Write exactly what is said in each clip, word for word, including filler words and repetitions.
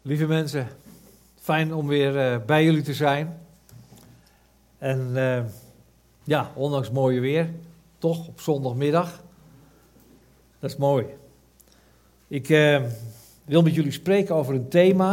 Lieve mensen, fijn om weer uh, bij jullie te zijn. En uh, ja, ondanks mooie weer, toch op zondagmiddag. Dat is mooi. Ik uh, wil met jullie spreken over een thema.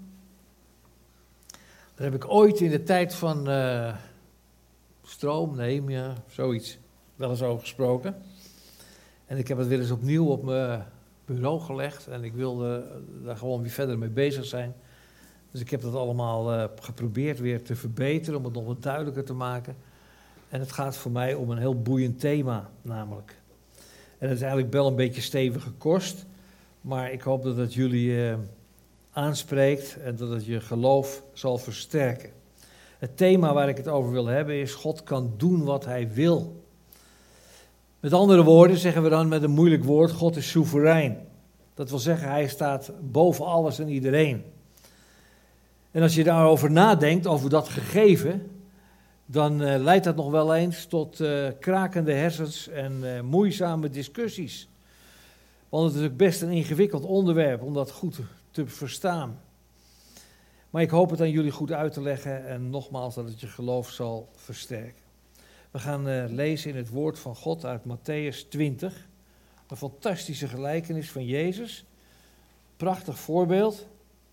Daar heb ik ooit in de tijd van uh, Stroom, Nehemia, zoiets, wel eens over gesproken. En ik heb het weer eens opnieuw op mijn bureau gelegd en ik wilde daar gewoon weer verder mee bezig zijn. Dus ik heb dat allemaal uh, geprobeerd weer te verbeteren, om het nog wat duidelijker te maken. En het gaat voor mij om een heel boeiend thema, namelijk. En het is eigenlijk wel een beetje stevige kost, maar ik hoop dat het jullie uh, aanspreekt en dat het je geloof zal versterken. Het thema waar ik het over wil hebben is: God kan doen wat hij wil. Met andere woorden zeggen we dan met een moeilijk woord: God is soeverein. Dat wil zeggen, hij staat boven alles en iedereen. En als je daarover nadenkt, over dat gegeven, dan uh, leidt dat nog wel eens tot uh, krakende hersens en uh, moeizame discussies. Want het is ook best een ingewikkeld onderwerp om dat goed te verstaan. Maar ik hoop het aan jullie goed uit te leggen en nogmaals dat het je geloof zal versterken. We gaan uh, lezen in het woord van God uit Matthäus twintig. Een fantastische gelijkenis van Jezus. Prachtig voorbeeld.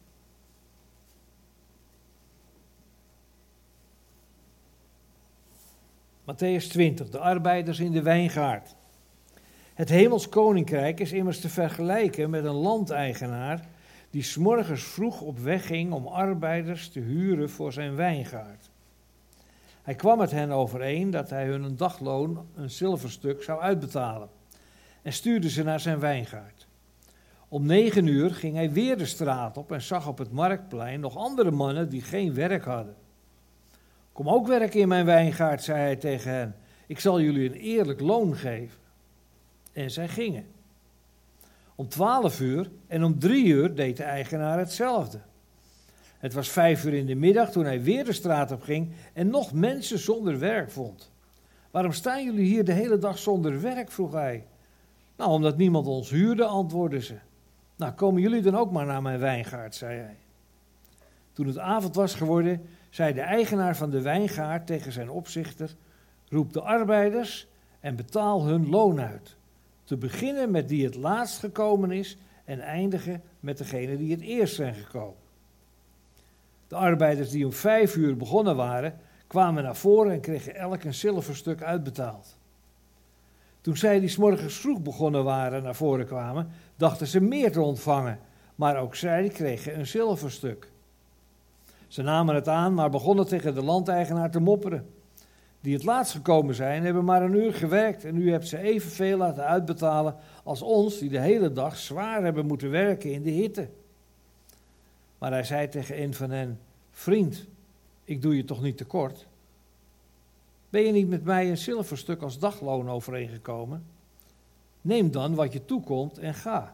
Matthäus twintig, de arbeiders in de wijngaard. Het hemels koninkrijk is immers te vergelijken met een landeigenaar die 's morgens vroeg op weg ging om arbeiders te huren voor zijn wijngaard. Hij kwam met hen overeen dat hij hun een dagloon, een zilverstuk, zou uitbetalen en stuurde ze naar zijn wijngaard. Om negen uur ging hij weer de straat op en zag op het marktplein nog andere mannen die geen werk hadden. Kom ook werken in mijn wijngaard, zei hij tegen hen. Ik zal jullie een eerlijk loon geven. En zij gingen. Om twaalf uur en om drie uur deed de eigenaar hetzelfde. Het was vijf uur in de middag toen hij weer de straat op ging en nog mensen zonder werk vond. Waarom staan jullie hier de hele dag zonder werk, vroeg hij. Nou, omdat niemand ons huurde, antwoordden ze. Nou, komen jullie dan ook maar naar mijn wijngaard, zei hij. Toen het avond was geworden, zei de eigenaar van de wijngaard tegen zijn opzichter: roep de arbeiders en betaal hun loon uit. Te beginnen met die het laatst gekomen is en eindigen met degene die het eerst zijn gekomen. De arbeiders die om vijf uur begonnen waren, kwamen naar voren en kregen elk een zilverstuk uitbetaald. Toen zij die 's morgens vroeg begonnen waren naar voren kwamen, dachten ze meer te ontvangen, maar ook zij kregen een zilverstuk. Ze namen het aan, maar begonnen tegen de landeigenaar te mopperen. Die het laatst gekomen zijn, hebben maar een uur gewerkt en u hebt ze evenveel laten uitbetalen als ons, die de hele dag zwaar hebben moeten werken in de hitte. Maar hij zei tegen een van hen: vriend, ik doe je toch niet tekort? Ben je niet met mij een zilverstuk als dagloon overeengekomen? Neem dan wat je toekomt en ga.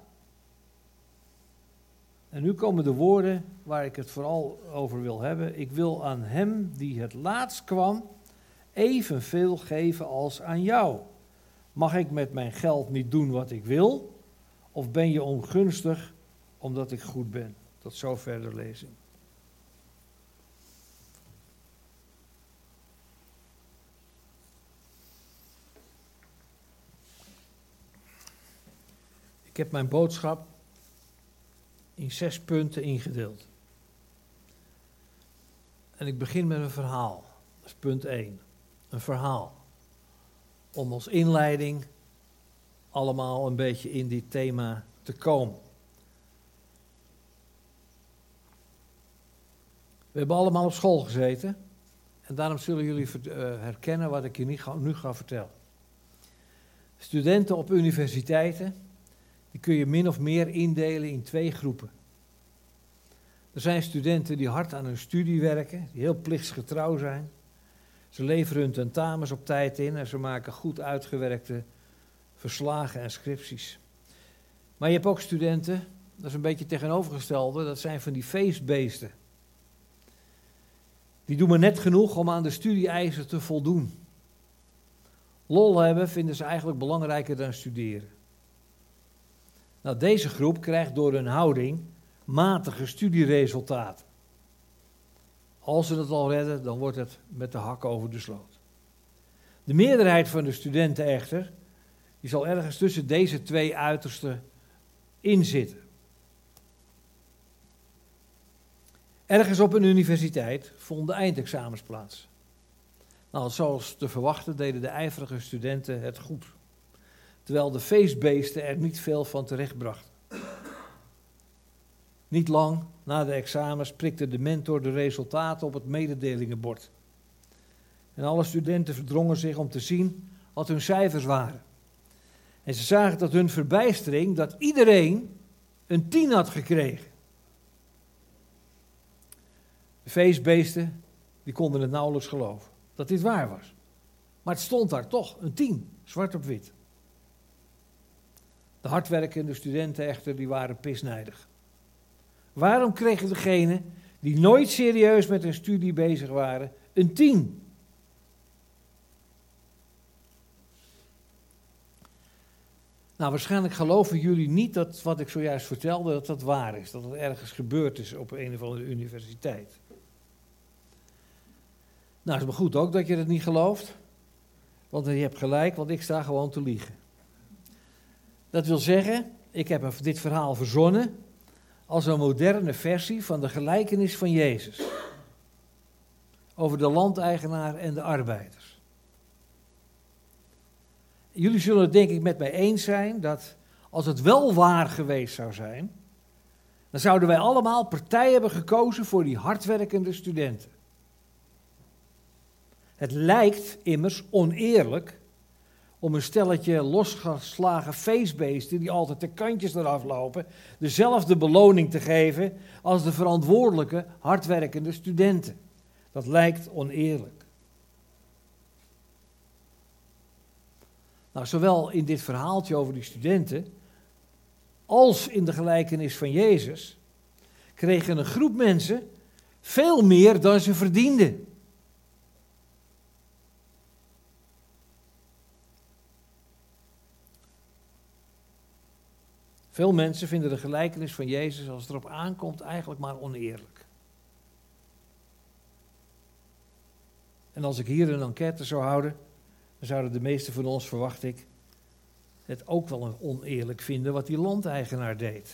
En nu komen de woorden waar ik het vooral over wil hebben. Ik wil aan hem die het laatst kwam evenveel geven als aan jou. Mag ik met mijn geld niet doen wat ik wil? Of ben je ongunstig omdat ik goed ben? Tot zover de lezing. Ik heb mijn boodschap in zes punten ingedeeld. En ik begin met een verhaal. Dat is punt één. Een verhaal. Om als inleiding allemaal een beetje in dit thema te komen. We hebben allemaal op school gezeten. En daarom zullen jullie herkennen wat ik je nu ga vertellen. Studenten op universiteiten, die kun je min of meer indelen in twee groepen. Er zijn studenten die hard aan hun studie werken, die heel plichtsgetrouw zijn. Ze leveren hun tentamens op tijd in en ze maken goed uitgewerkte verslagen en scripties. Maar je hebt ook studenten, dat is een beetje tegenovergestelde, dat zijn van die feestbeesten. Die doen maar net genoeg om aan de studie-eisen te voldoen. Lol hebben vinden ze eigenlijk belangrijker dan studeren. Nou, deze groep krijgt door hun houding matige studieresultaten. Als ze het al redden, dan wordt het met de hak over de sloot. De meerderheid van de studenten echter, die zal ergens tussen deze twee uitersten inzitten. Ergens op een universiteit vonden eindexamens plaats. Nou, zoals te verwachten deden de ijverige studenten het goed, terwijl de feestbeesten er niet veel van terechtbrachten. Niet lang na de examens prikte de mentor de resultaten op het mededelingenbord. En alle studenten verdrongen zich om te zien wat hun cijfers waren. En ze zagen tot hun verbijstering dat iedereen een tien had gekregen. De feestbeesten die konden het nauwelijks geloven dat dit waar was. Maar het stond daar toch, een tien, zwart op wit. De hardwerkende studenten echter, die waren pisnijdig. Waarom kregen degenen die nooit serieus met hun studie bezig waren, een tien? Nou, waarschijnlijk geloven jullie niet dat wat ik zojuist vertelde, dat dat waar is. Dat het ergens gebeurd is op een of andere universiteit. Nou, het is maar goed ook dat je het niet gelooft. Want je hebt gelijk, want ik sta gewoon te liegen. Dat wil zeggen, ik heb dit verhaal verzonnen als een moderne versie van de gelijkenis van Jezus. Over de landeigenaar en de arbeiders. Jullie zullen het denk ik met mij eens zijn dat als het wel waar geweest zou zijn, dan zouden wij allemaal partij hebben gekozen voor die hardwerkende studenten. Het lijkt immers oneerlijk om een stelletje losgeslagen feestbeesten die altijd de kantjes eraf lopen, dezelfde beloning te geven als de verantwoordelijke, hardwerkende studenten. Dat lijkt oneerlijk. Nou, zowel in dit verhaaltje over die studenten, als in de gelijkenis van Jezus, kregen een groep mensen veel meer dan ze verdienden. Veel mensen vinden de gelijkenis van Jezus, als het erop aankomt, eigenlijk maar oneerlijk. En als ik hier een enquête zou houden, dan zouden de meesten van ons, verwacht ik, het ook wel oneerlijk vinden wat die landeigenaar deed.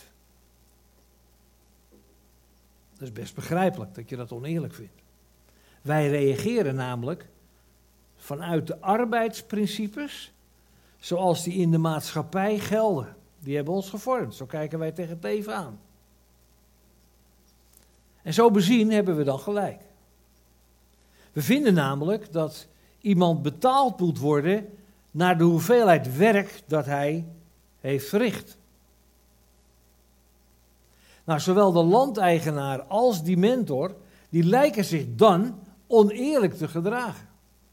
Dat is best begrijpelijk dat je dat oneerlijk vindt. Wij reageren namelijk vanuit de arbeidsprincipes zoals die in de maatschappij gelden. Die hebben ons gevormd, zo kijken wij tegen het leven aan. En zo bezien hebben we dan gelijk. We vinden namelijk dat iemand betaald moet worden naar de hoeveelheid werk dat hij heeft verricht. Nou, zowel de landeigenaar als die mentor, die lijken zich dan oneerlijk te gedragen.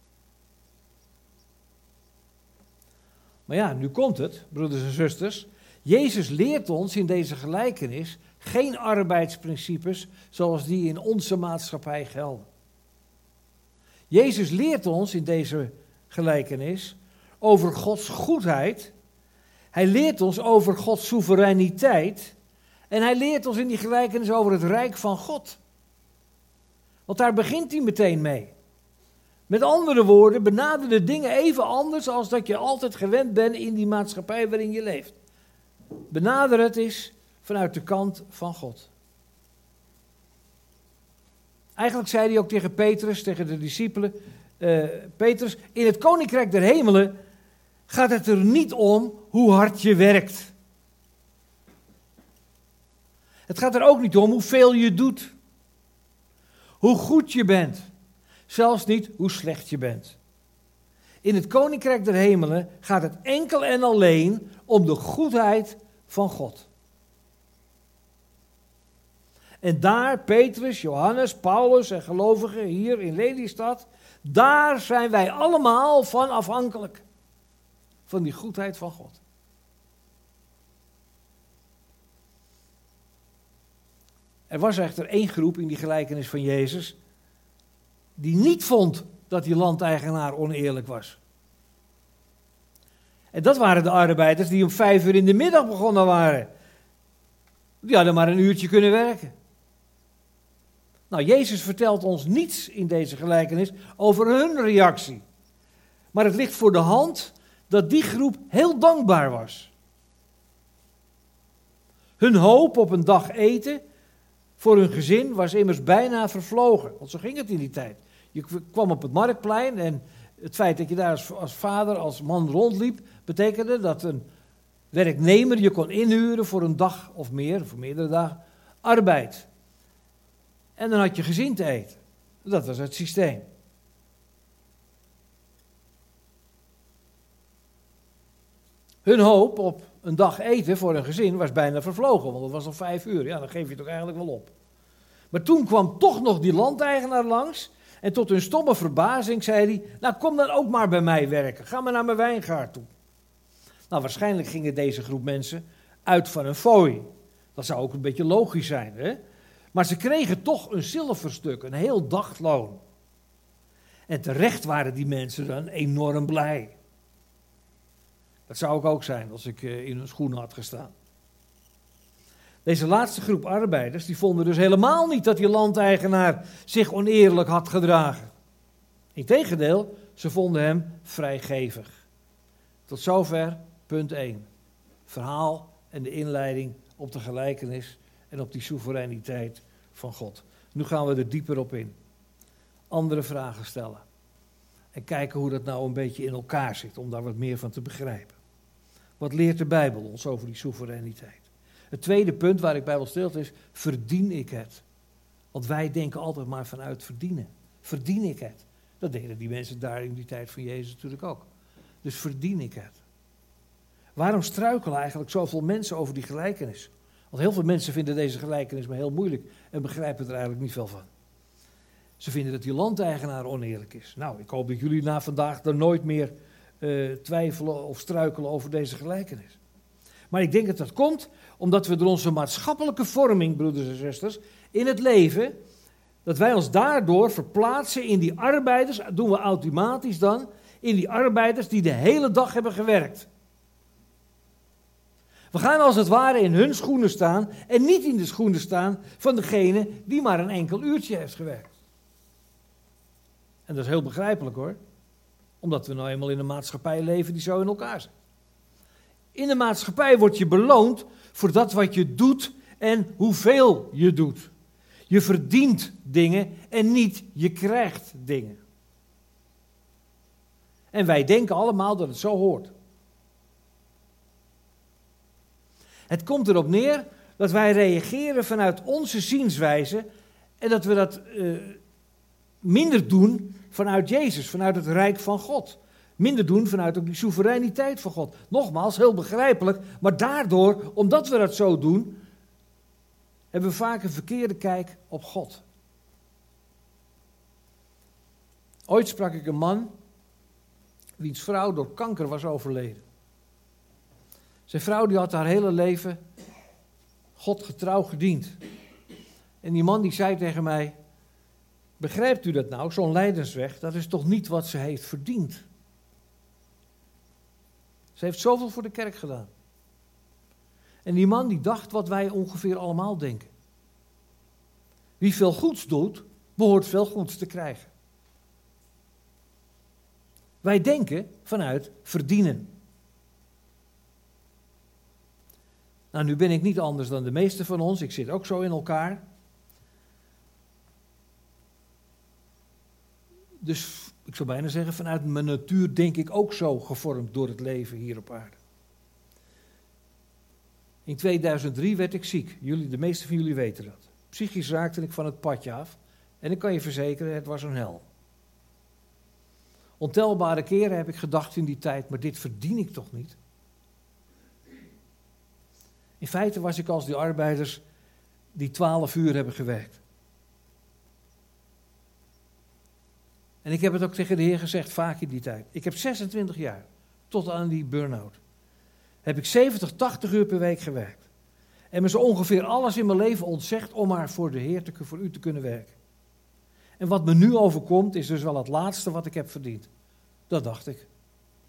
Maar ja, nu komt het, broeders en zusters. Jezus leert ons in deze gelijkenis geen arbeidsprincipes zoals die in onze maatschappij gelden. Jezus leert ons in deze gelijkenis over Gods goedheid. Hij leert ons over Gods soevereiniteit. En hij leert ons in die gelijkenis over het rijk van God. Want daar begint hij meteen mee. Met andere woorden, benader de dingen even anders als dat je altijd gewend bent in die maatschappij waarin je leeft. Benader het eens vanuit de kant van God. Eigenlijk zei hij ook tegen Petrus, tegen de discipelen, uh, Petrus, in het koninkrijk der hemelen gaat het er niet om hoe hard je werkt. Het gaat er ook niet om hoeveel je doet. Hoe goed je bent. Zelfs niet hoe slecht je bent. In het koninkrijk der hemelen gaat het enkel en alleen om de goedheid van God. En daar, Petrus, Johannes, Paulus en gelovigen hier in Lelystad, daar zijn wij allemaal van afhankelijk. Van die goedheid van God. Er was echter één groep in die gelijkenis van Jezus die niet vond dat die landeigenaar oneerlijk was. En dat waren de arbeiders die om vijf uur in de middag begonnen waren. Die hadden maar een uurtje kunnen werken. Nou, Jezus vertelt ons niets in deze gelijkenis over hun reactie. Maar het ligt voor de hand dat die groep heel dankbaar was. Hun hoop op een dag eten voor hun gezin was immers bijna vervlogen. Want zo ging het in die tijd. Je kwam op het marktplein en het feit dat je daar als, als vader, als man rondliep, betekende dat een werknemer je kon inhuren voor een dag of meer, voor meerdere dagen, arbeid. En dan had je gezin te eten. Dat was het systeem. Hun hoop op een dag eten voor een gezin was bijna vervlogen, want het was al vijf uur. Ja, dan geef je het toch eigenlijk wel op. Maar toen kwam toch nog die landeigenaar langs en tot hun stomme verbazing zei hij, nou kom dan ook maar bij mij werken, ga maar naar mijn wijngaard toe. Nou, waarschijnlijk gingen deze groep mensen uit van een fooi. Dat zou ook een beetje logisch zijn, hè? Maar ze kregen toch een zilverstuk, een heel dagloon. En terecht waren die mensen dan enorm blij. Dat zou ik ook zijn als ik in hun schoenen had gestaan. Deze laatste groep arbeiders die vonden dus helemaal niet dat die landeigenaar zich oneerlijk had gedragen. Integendeel, ze vonden hem vrijgevig. Tot zover punt één. Verhaal en de inleiding op de gelijkenis en op die soevereiniteit van God. Nu gaan we er dieper op in. Andere vragen stellen. En kijken hoe dat nou een beetje in elkaar zit, om daar wat meer van te begrijpen. Wat leert de Bijbel ons over die soevereiniteit? Het tweede punt waar ik bij wil stilstaan is, verdien ik het? Want wij denken altijd maar vanuit verdienen. Verdien ik het? Dat deden die mensen daar in die tijd van Jezus natuurlijk ook. Dus verdien ik het? Waarom struikelen eigenlijk zoveel mensen over die gelijkenis? Want heel veel mensen vinden deze gelijkenis maar heel moeilijk en begrijpen er eigenlijk niet veel van. Ze vinden dat die landeigenaar oneerlijk is. Nou, ik hoop dat jullie na vandaag er nooit meer uh, twijfelen of struikelen over deze gelijkenis. Maar ik denk dat dat komt omdat we door onze maatschappelijke vorming, broeders en zusters, in het leven, dat wij ons daardoor verplaatsen in die arbeiders, dat doen we automatisch dan, in die arbeiders die de hele dag hebben gewerkt. We gaan als het ware in hun schoenen staan en niet in de schoenen staan van degene die maar een enkel uurtje heeft gewerkt. En dat is heel begrijpelijk hoor, omdat we nou eenmaal in een maatschappij leven die zo in elkaar zit. In de maatschappij word je beloond voor dat wat je doet en hoeveel je doet. Je verdient dingen en niet je krijgt dingen. En wij denken allemaal dat het zo hoort. Het komt erop neer dat wij reageren vanuit onze zienswijze en dat we dat uh, minder doen vanuit Jezus, vanuit het Rijk van God. Minder doen vanuit ook die soevereiniteit van God. Nogmaals, heel begrijpelijk, maar daardoor, omdat we dat zo doen, hebben we vaak een verkeerde kijk op God. Ooit sprak ik een man wiens vrouw door kanker was overleden. Zijn vrouw die had haar hele leven God getrouw gediend. En die man die zei tegen mij, begrijpt u dat nou, zo'n lijdensweg, dat is toch niet wat ze heeft verdiend. Ze heeft zoveel voor de kerk gedaan. En die man die dacht wat wij ongeveer allemaal denken. Wie veel goeds doet, behoort veel goeds te krijgen. Wij denken vanuit verdienen. Nou, nu ben ik niet anders dan de meeste van ons. Ik zit ook zo in elkaar. Dus ik zou bijna zeggen, vanuit mijn natuur denk ik ook zo gevormd door het leven hier op aarde. In tweeduizend drie werd ik ziek. Jullie, de meeste van jullie weten dat. Psychisch raakte ik van het padje af. En ik kan je verzekeren, het was een hel. Ontelbare keren heb ik gedacht in die tijd, maar dit verdien ik toch niet? In feite was ik als die arbeiders die twaalf uur hebben gewerkt. En ik heb het ook tegen de Heer gezegd, vaak in die tijd. Ik heb zesentwintig jaar, tot aan die burn-out, heb ik zeventig, tachtig uur per week gewerkt. En me zo ongeveer alles in mijn leven ontzegd om maar voor de Heer, te, voor u te kunnen werken. En wat me nu overkomt is dus wel het laatste wat ik heb verdiend. Dat dacht ik.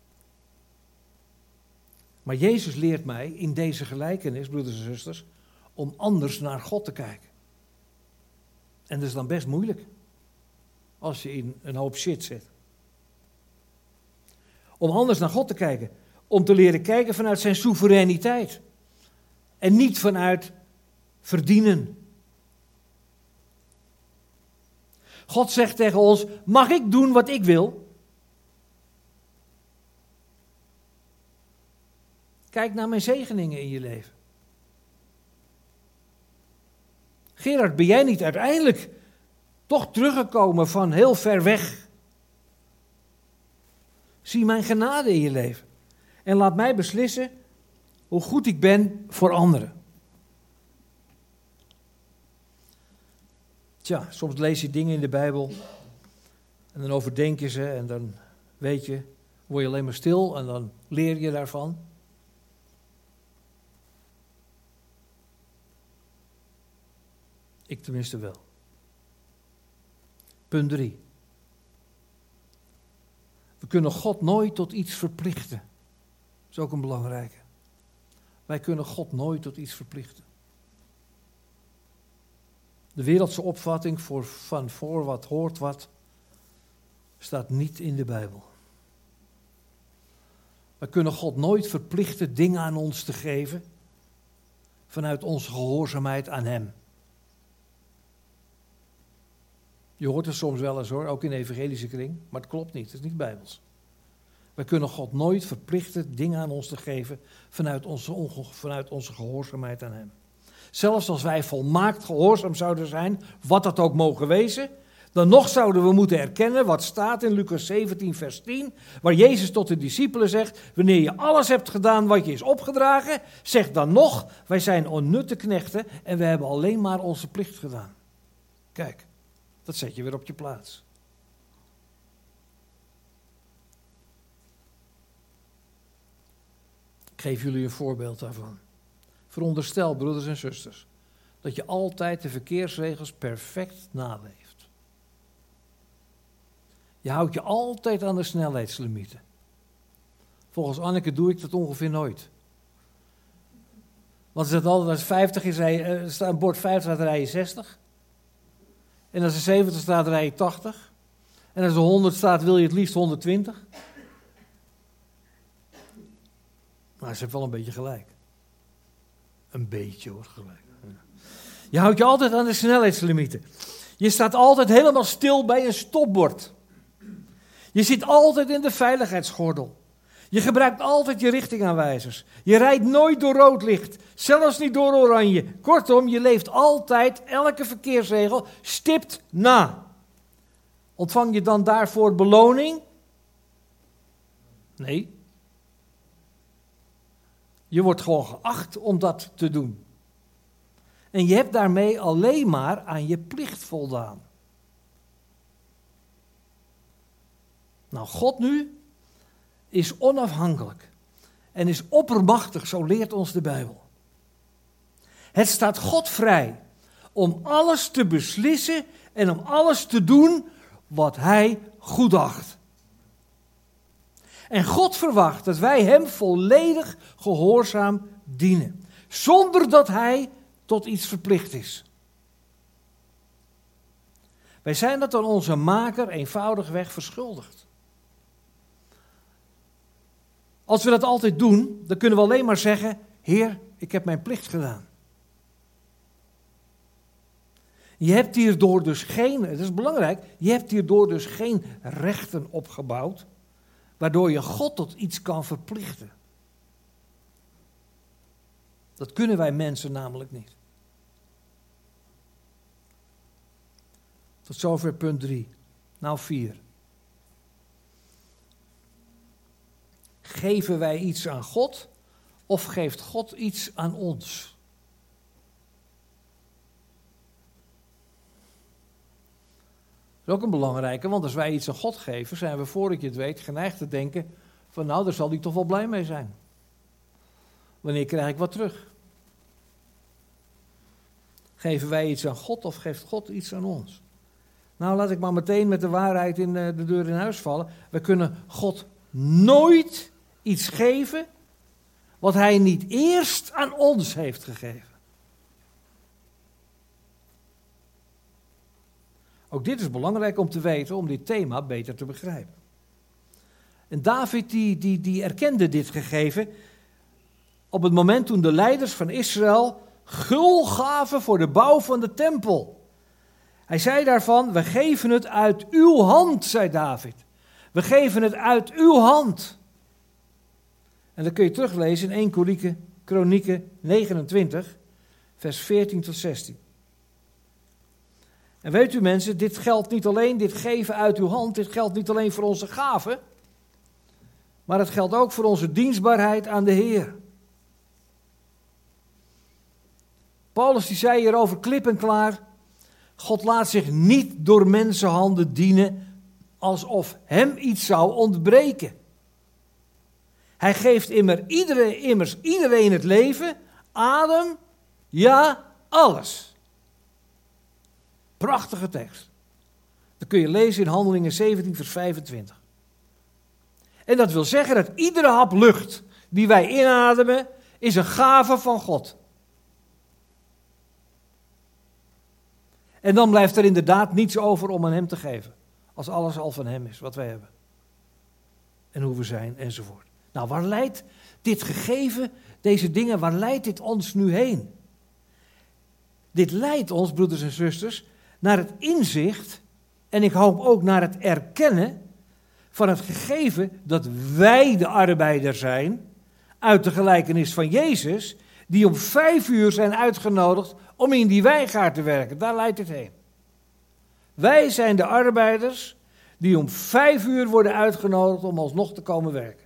Maar Jezus leert mij in deze gelijkenis, broeders en zusters, om anders naar God te kijken. En dat is dan best moeilijk. Als je in een hoop shit zit. Om anders naar God te kijken. Om te leren kijken vanuit zijn soevereiniteit. En niet vanuit verdienen. God zegt tegen ons, mag ik doen wat ik wil? Kijk naar mijn zegeningen in je leven. Gerard, ben jij niet uiteindelijk toch teruggekomen van heel ver weg? Zie mijn genade in je leven. En laat mij beslissen hoe goed ik ben voor anderen. Tja, soms lees je dingen in de Bijbel en dan overdenk je ze en dan weet je, word je alleen maar stil en dan leer je daarvan. Ik tenminste wel. Punt drie. We kunnen God nooit tot iets verplichten. Dat is ook een belangrijke. Wij kunnen God nooit tot iets verplichten. De wereldse opvatting voor, van voor wat hoort wat, staat niet in de Bijbel. Wij kunnen God nooit verplichten dingen aan ons te geven vanuit onze gehoorzaamheid aan Hem. Je hoort het soms wel eens hoor, ook in de evangelische kring, maar het klopt niet, het is niet Bijbels. Wij kunnen God nooit verplichten dingen aan ons te geven vanuit onze, onge- vanuit onze gehoorzaamheid aan Hem. Zelfs als wij volmaakt gehoorzaam zouden zijn, wat dat ook mogen wezen, dan nog zouden we moeten erkennen wat staat in Lucas zeventien vers tien, waar Jezus tot de discipelen zegt, wanneer je alles hebt gedaan wat je is opgedragen, zeg dan nog, wij zijn onnutte knechten en we hebben alleen maar onze plicht gedaan. Kijk, dat zet je weer op je plaats. Ik geef jullie een voorbeeld daarvan. Veronderstel, broeders en zusters, dat je altijd de verkeersregels perfect naleeft. Je houdt je altijd aan de snelheidslimieten. Volgens Anneke doe ik dat ongeveer nooit. Want ze zegt altijd, als vijftig is, er staat een bord vijftig, staat rij je zestig. En als er zeventig staat, rij je tachtig. En als er honderd staat, wil je het liefst honderdtwintig. Maar ze heeft wel een beetje gelijk. Een beetje hoor, gelijk. Je houdt je altijd aan de snelheidslimieten. Je staat altijd helemaal stil bij een stopbord. Je zit altijd in de veiligheidsgordel. Je gebruikt altijd je richtingaanwijzers. Je rijdt nooit door rood licht, zelfs niet door oranje. Kortom, je leeft altijd elke verkeersregel stipt na. Ontvang je dan daarvoor beloning? Nee. Je wordt gewoon geacht om dat te doen. En je hebt daarmee alleen maar aan je plicht voldaan. Nou, God nu is onafhankelijk en is oppermachtig, zo leert ons de Bijbel. Het staat God vrij om alles te beslissen en om alles te doen wat Hij goedacht. En God verwacht dat wij Hem volledig gehoorzaam dienen, zonder dat Hij tot iets verplicht is. Wij zijn dat aan onze Maker eenvoudigweg verschuldigd. Als we dat altijd doen, dan kunnen we alleen maar zeggen, Heer, ik heb mijn plicht gedaan. Je hebt hierdoor dus geen, het is belangrijk, je hebt hierdoor dus geen rechten opgebouwd, waardoor je God tot iets kan verplichten. Dat kunnen wij mensen namelijk niet. Tot zover punt drie. Nou vier. Geven wij iets aan God of geeft God iets aan ons? Dat is ook een belangrijke, want als wij iets aan God geven, zijn we voordat je het weet geneigd te denken van nou, daar zal hij toch wel blij mee zijn. Wanneer krijg ik wat terug? Geven wij iets aan God of geeft God iets aan ons? Nou, laat ik maar meteen met de waarheid in de deur in huis vallen. We kunnen God nooit iets geven wat Hij niet eerst aan ons heeft gegeven. Ook dit is belangrijk om te weten, om dit thema beter te begrijpen. En David die, die, die erkende dit gegeven op het moment toen de leiders van Israël gul gaven voor de bouw van de tempel. Hij zei daarvan, we geven het uit uw hand, zei David. We geven het uit uw hand. En dat kun je teruglezen in Eerste Kronieken negenentwintig, vers veertien tot zestien. En weet u mensen, dit geldt niet alleen, dit geven uit uw hand, dit geldt niet alleen voor onze gaven, maar het geldt ook voor onze dienstbaarheid aan de Heer. Paulus die zei hierover klip en klaar, God laat zich niet door mensenhanden dienen alsof hem iets zou ontbreken. Hij geeft immer iedereen, immers iedereen het leven, adem, ja, alles. Prachtige tekst. Dat kun je lezen in Handelingen zeventien, vers vijfentwintig. En dat wil zeggen dat iedere hap lucht die wij inademen, is een gave van God. En dan blijft er inderdaad niets over om aan hem te geven. Als alles al van hem is, wat wij hebben. En hoe we zijn, enzovoort. Nou, waar leidt dit gegeven, deze dingen, waar leidt dit ons nu heen? Dit leidt ons, broeders en zusters, naar het inzicht, en ik hoop ook naar het erkennen van het gegeven dat wij de arbeider zijn, uit de gelijkenis van Jezus, die om vijf uur zijn uitgenodigd om in die wijngaard te werken. Daar leidt het heen. Wij zijn de arbeiders die om vijf uur worden uitgenodigd om alsnog te komen werken.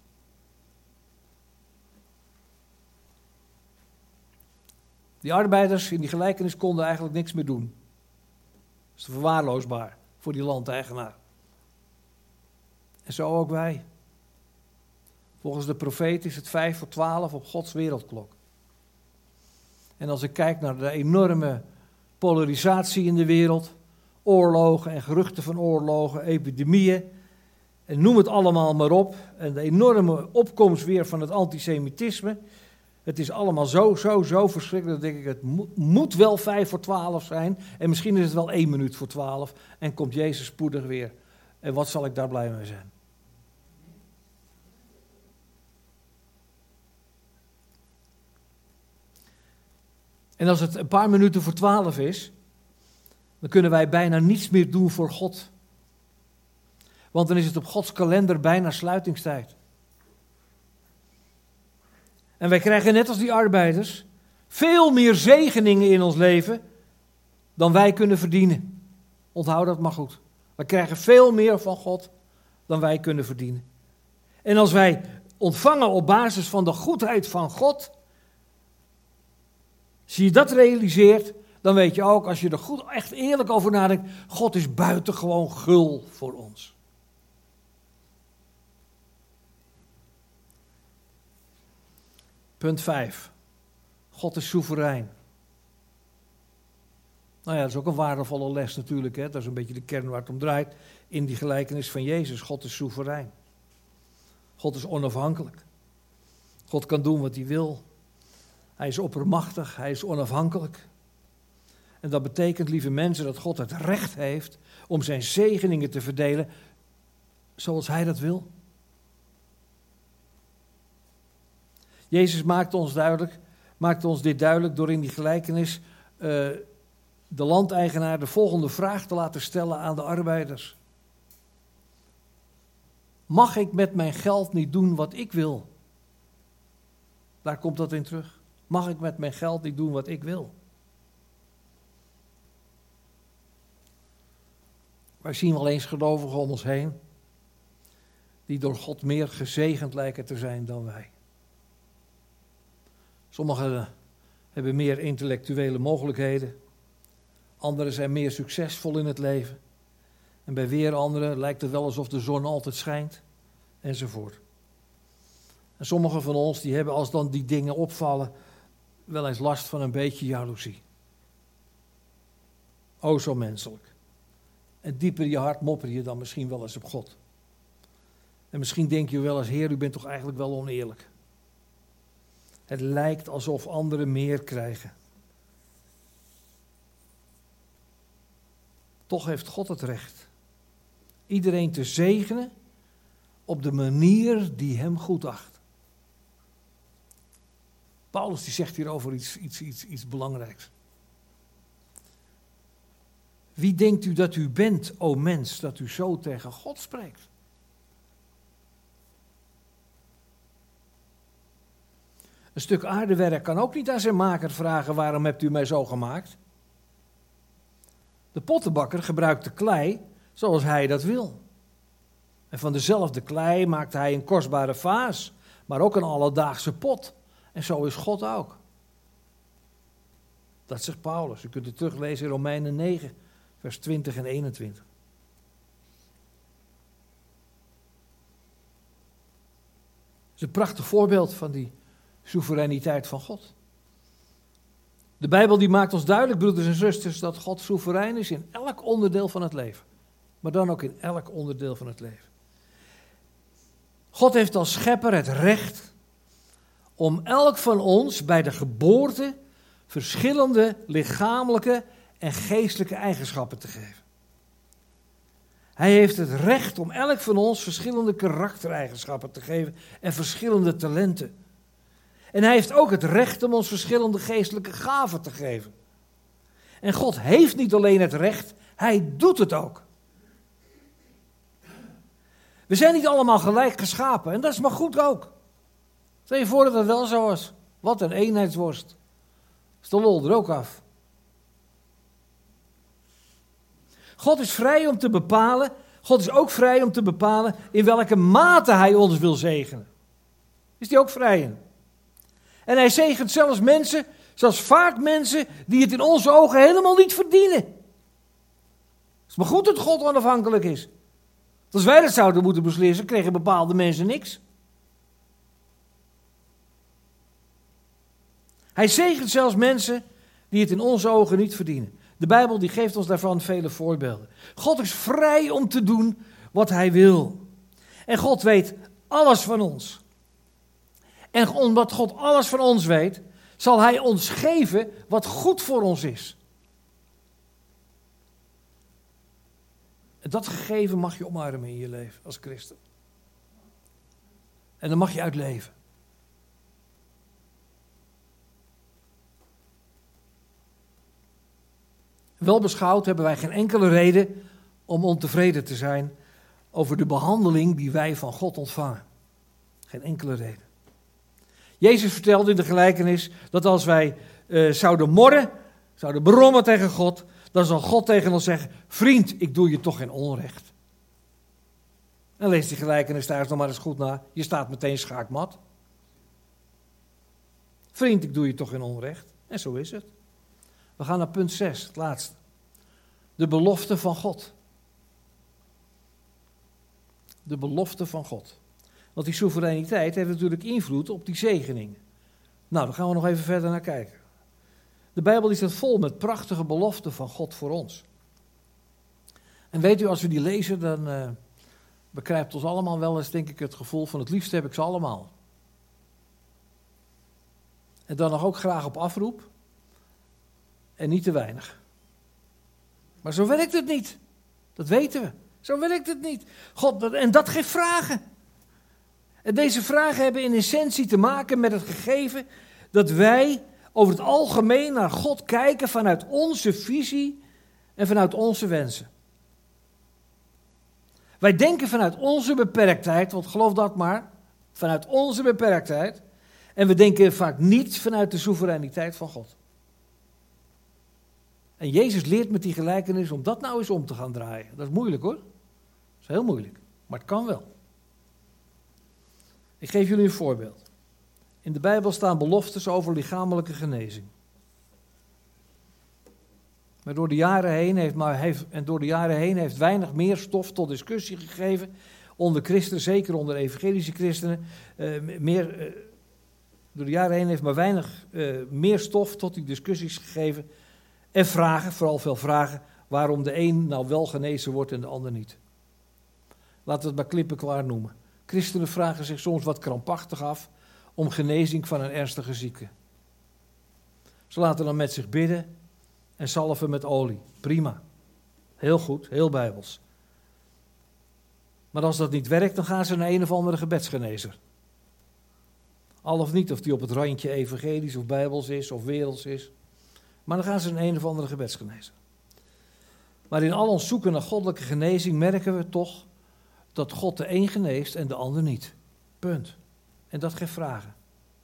Die arbeiders in die gelijkenis konden eigenlijk niks meer doen. Dat is verwaarloosbaar voor die landeigenaar. En zo ook wij. Volgens de profeet is het vijf voor twaalf op Gods wereldklok. En als ik kijk naar de enorme polarisatie in de wereld, oorlogen en geruchten van oorlogen, epidemieën, en noem het allemaal maar op, en de enorme opkomst weer van het antisemitisme, het is allemaal zo, zo, zo verschrikkelijk, dat denk ik, het mo- moet wel vijf voor twaalf zijn, en misschien is het wel één minuut voor twaalf, en komt Jezus spoedig weer. En wat zal ik daar blij mee zijn? En als het een paar minuten voor twaalf is, dan kunnen wij bijna niets meer doen voor God. Want dan is het op Gods kalender bijna sluitingstijd. En wij krijgen net als die arbeiders veel meer zegeningen in ons leven dan wij kunnen verdienen. Onthoud dat maar goed. We krijgen veel meer van God dan wij kunnen verdienen. En als wij ontvangen op basis van de goedheid van God, als je dat realiseert, dan weet je ook, als je er goed, echt eerlijk over nadenkt, God is buitengewoon gul voor ons. Punt vijf. God is soeverein. Nou ja, dat is ook een waardevolle les natuurlijk. Hè? Dat is een beetje de kern waar het om draait in die gelijkenis van Jezus. God is soeverein. God is onafhankelijk. God kan doen wat hij wil. Hij is oppermachtig, hij is onafhankelijk. En dat betekent, lieve mensen, dat God het recht heeft om zijn zegeningen te verdelen zoals hij dat wil. Jezus maakte ons duidelijk, maakte ons dit duidelijk door in die gelijkenis uh, de landeigenaar de volgende vraag te laten stellen aan de arbeiders. Mag ik met mijn geld niet doen wat ik wil? Daar komt dat in terug. Mag ik met mijn geld niet doen wat ik wil? Wij zien wel eens gelovigen om ons heen die door God meer gezegend lijken te zijn dan wij. Sommigen hebben meer intellectuele mogelijkheden. Anderen zijn meer succesvol in het leven. En bij weer anderen lijkt het wel alsof de zon altijd schijnt. Enzovoort. En sommigen van ons die hebben, als dan die dingen opvallen, wel eens last van een beetje jaloezie. O, zo menselijk. En dieper in je hart mopper je dan misschien wel eens op God. En misschien denk je wel eens, Heer, u bent toch eigenlijk wel oneerlijk. Het lijkt alsof anderen meer krijgen. Toch heeft God het recht iedereen te zegenen op de manier die hem goed acht. Paulus die zegt hierover iets, iets, iets, iets belangrijks. Wie denkt u dat u bent, o mens, dat u zo tegen God spreekt? Een stuk aardewerk kan ook niet aan zijn maker vragen, waarom hebt u mij zo gemaakt? De pottenbakker gebruikt de klei zoals hij dat wil. En van dezelfde klei maakt hij een kostbare vaas, maar ook een alledaagse pot. En zo is God ook. Dat zegt Paulus. U kunt het teruglezen in Romeinen negen, vers twintig en eenentwintig. Het is een prachtig voorbeeld van die soevereiniteit van God. De Bijbel die maakt ons duidelijk, broeders en zusters, dat God soeverein is in elk onderdeel van het leven. Maar dan ook in elk onderdeel van het leven. God heeft als schepper het recht om elk van ons bij de geboorte verschillende lichamelijke en geestelijke eigenschappen te geven. Hij heeft het recht om elk van ons verschillende karaktereigenschappen te geven en verschillende talenten. En hij heeft ook het recht om ons verschillende geestelijke gaven te geven. En God heeft niet alleen het recht, hij doet het ook. We zijn niet allemaal gelijk geschapen en dat is maar goed ook. Stel je voor dat het wel zo was. Wat een eenheidsworst. Is de lol er ook af. God is vrij om te bepalen, God is ook vrij om te bepalen in welke mate hij ons wil zegenen. Is hij ook vrij in. En hij zegent zelfs mensen, zelfs vaak mensen die het in onze ogen helemaal niet verdienen. Het is maar goed dat God onafhankelijk is. Als wij dat zouden moeten beslissen, kregen bepaalde mensen niks. Hij zegent zelfs mensen die het in onze ogen niet verdienen. De Bijbel die geeft ons daarvan vele voorbeelden. God is vrij om te doen wat hij wil. En God weet alles van ons. En omdat God alles van ons weet, zal hij ons geven wat goed voor ons is. En dat gegeven mag je omarmen in je leven als christen. En dan mag je uit leven. Wel beschouwd hebben wij geen enkele reden om ontevreden te zijn over de behandeling die wij van God ontvangen. Geen enkele reden. Jezus vertelde in de gelijkenis dat als wij uh, zouden morren, zouden berommen tegen God, dan zal God tegen ons zeggen, vriend, ik doe je toch geen onrecht. En lees die gelijkenis thuis nog maar eens goed na. Je staat meteen schaakmat. Vriend, ik doe je toch geen onrecht. En zo is het. We gaan naar punt zes, het laatste. De belofte van God. De belofte van God. Want die soevereiniteit heeft natuurlijk invloed op die zegeningen. Nou, daar gaan we nog even verder naar kijken. De Bijbel is vol met prachtige beloften van God voor ons. En weet u, als we die lezen, dan uh, bekrijpt ons allemaal wel eens, denk ik, het gevoel van het liefst heb ik ze allemaal. En dan nog ook graag op afroep. En niet te weinig. Maar zo werkt het niet. Dat weten we. Zo werkt het niet. God, en dat geeft vragen. En deze vragen hebben in essentie te maken met het gegeven dat wij over het algemeen naar God kijken vanuit onze visie en vanuit onze wensen. Wij denken vanuit onze beperktheid, want geloof dat maar, vanuit onze beperktheid. En we denken vaak niet vanuit de soevereiniteit van God. En Jezus leert met die gelijkenis om dat nou eens om te gaan draaien. Dat is moeilijk hoor. Dat is heel moeilijk, maar het kan wel. Ik geef jullie een voorbeeld. In de Bijbel staan beloftes over lichamelijke genezing. Maar door de jaren heen heeft, maar heeft, en door de jaren heen heeft weinig meer stof tot discussie gegeven onder christenen, zeker onder evangelische christenen. Uh, meer, uh, door de jaren heen heeft maar weinig uh, meer stof tot die discussies gegeven. En vragen, vooral veel vragen, waarom de een nou wel genezen wordt en de ander niet. Laten we het maar klippenklaar noemen. Christenen vragen zich soms wat krampachtig af om genezing van een ernstige ziekte. Ze laten dan met zich bidden en zalven met olie. Prima. Heel goed, heel bijbels. Maar als dat niet werkt, dan gaan ze naar een of andere gebedsgenezer. Al of niet, of die op het randje evangelisch of bijbels is of werelds is. Maar dan gaan ze naar een of andere gebedsgenezer. Maar in al ons zoeken naar goddelijke genezing merken we toch dat God de een geneest en de ander niet. Punt. En dat geeft vragen.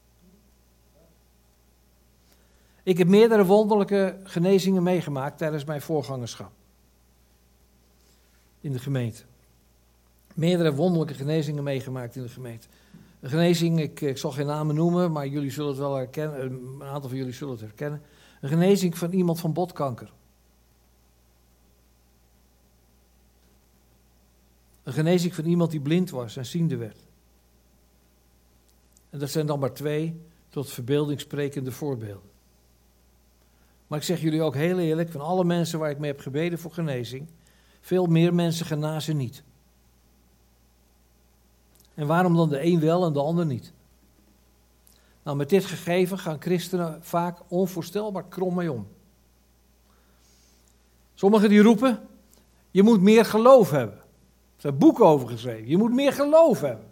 Ik heb meerdere wonderlijke genezingen meegemaakt tijdens mijn voorgangerschap. In de gemeente. Meerdere wonderlijke genezingen meegemaakt in de gemeente. Een genezing, ik, ik zal geen namen noemen, maar jullie zullen het wel herkennen. Een aantal van jullie zullen het herkennen. Een genezing van iemand van botkanker. Een genezing van iemand die blind was en ziende werd. En dat zijn dan maar twee tot verbeelding sprekende voorbeelden. Maar ik zeg jullie ook heel eerlijk, van alle mensen waar ik mee heb gebeden voor genezing, veel meer mensen genazen niet. En waarom dan de een wel en de ander niet? Nou, met dit gegeven gaan christenen vaak onvoorstelbaar krom mee om. Sommigen die roepen, je moet meer geloof hebben. Er zijn boeken over geschreven, je moet meer geloof hebben.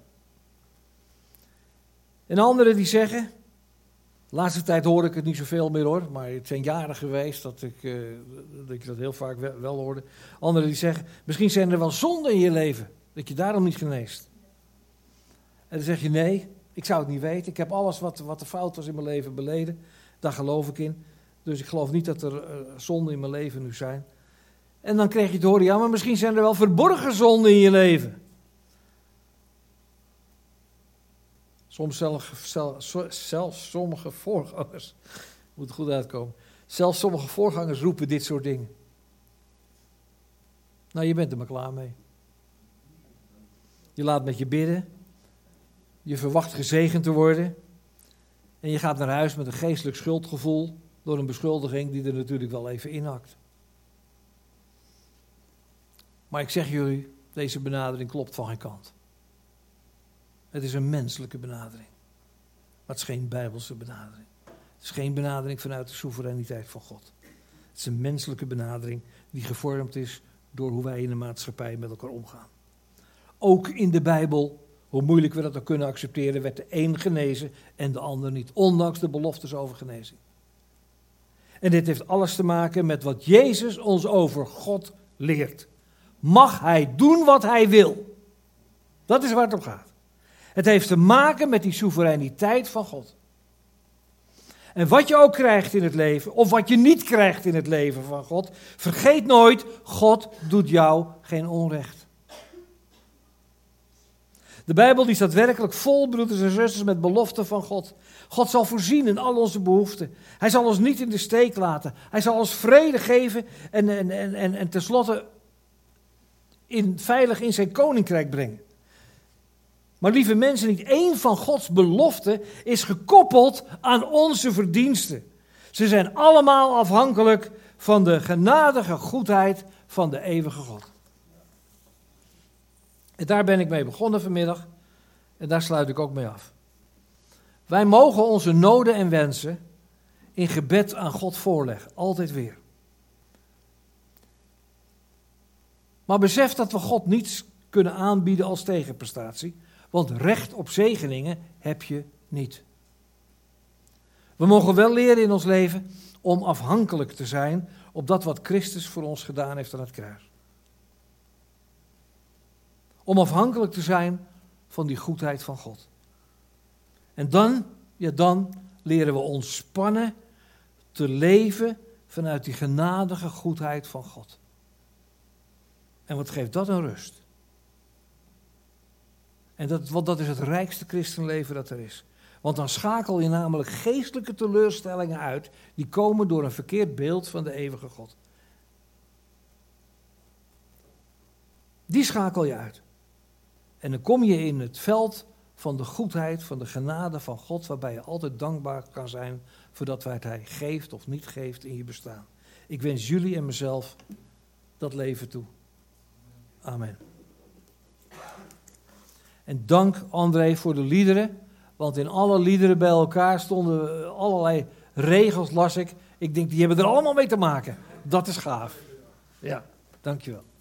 En anderen die zeggen, de laatste tijd hoor ik het niet zoveel meer hoor, maar het zijn jaren geweest dat ik, uh, dat, ik dat heel vaak wel, wel hoorde. Anderen die zeggen, misschien zijn er wel zonden in je leven, dat je daarom niet geneest. En dan zeg je, nee, ik zou het niet weten. Ik heb alles wat, wat er fout was in mijn leven beleden, daar geloof ik in. Dus ik geloof niet dat er uh, zonden in mijn leven nu zijn. En dan krijg je te horen, ja, maar misschien zijn er wel verborgen zonden in je leven. Soms zelf, zelf, zelfs sommige voorgangers, moet het goed uitkomen, zelfs sommige voorgangers roepen dit soort dingen. Nou, je bent er maar klaar mee. Je laat met je bidden, je verwacht gezegend te worden en je gaat naar huis met een geestelijk schuldgevoel door een beschuldiging die er natuurlijk wel even inhakt. Maar ik zeg jullie, deze benadering klopt van geen kant. Het is een menselijke benadering. Maar het is geen bijbelse benadering. Het is geen benadering vanuit de soevereiniteit van God. Het is een menselijke benadering die gevormd is door hoe wij in de maatschappij met elkaar omgaan. Ook in de Bijbel, hoe moeilijk we dat ook kunnen accepteren, werd de een genezen en de ander niet. Ondanks de beloftes over genezing. En dit heeft alles te maken met wat Jezus ons over God leert. Mag hij doen wat hij wil? Dat is waar het om gaat. Het heeft te maken met die soevereiniteit van God. En wat je ook krijgt in het leven, of wat je niet krijgt in het leven van God, vergeet nooit, God doet jou geen onrecht. De Bijbel die staat werkelijk vol, broeders en zusters, met beloften van God. God zal voorzien in al onze behoeften. Hij zal ons niet in de steek laten. Hij zal ons vrede geven en, en, en, en, en tenslotte in, veilig in zijn koninkrijk brengen. Maar lieve mensen, niet één van Gods beloften is gekoppeld aan onze verdiensten. Ze zijn allemaal afhankelijk van de genadige goedheid van de eeuwige God. En daar ben ik mee begonnen vanmiddag en daar sluit ik ook mee af. Wij mogen onze noden en wensen in gebed aan God voorleggen, altijd weer. Maar besef dat we God niets kunnen aanbieden als tegenprestatie. Want recht op zegeningen heb je niet. We mogen wel leren in ons leven om afhankelijk te zijn op dat wat Christus voor ons gedaan heeft aan het kruis. Om afhankelijk te zijn van die goedheid van God. En dan, ja dan leren we ontspannen te leven vanuit die genadige goedheid van God. En wat geeft dat een rust? En dat, want dat is het rijkste christenleven dat er is. Want dan schakel je namelijk geestelijke teleurstellingen uit, die komen door een verkeerd beeld van de eeuwige God. Die schakel je uit. En dan kom je in het veld van de goedheid, van de genade van God, waarbij je altijd dankbaar kan zijn voor dat wat hij geeft of niet geeft in je bestaan. Ik wens jullie en mezelf dat leven toe. Amen. En dank André voor de liederen, want in alle liederen bij elkaar stonden allerlei regels, las ik. Ik denk, die hebben er allemaal mee te maken. Dat is gaaf. Ja. Dankjewel.